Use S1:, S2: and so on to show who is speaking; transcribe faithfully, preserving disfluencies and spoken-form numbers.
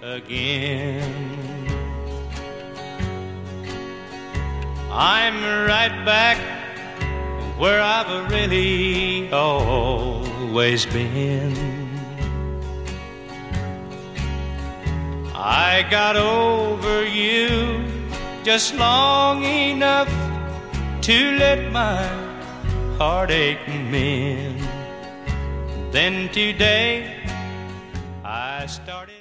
S1: again. I'm right back where I've really always been. I got over you just long enough to let my heartache mend. Then today I started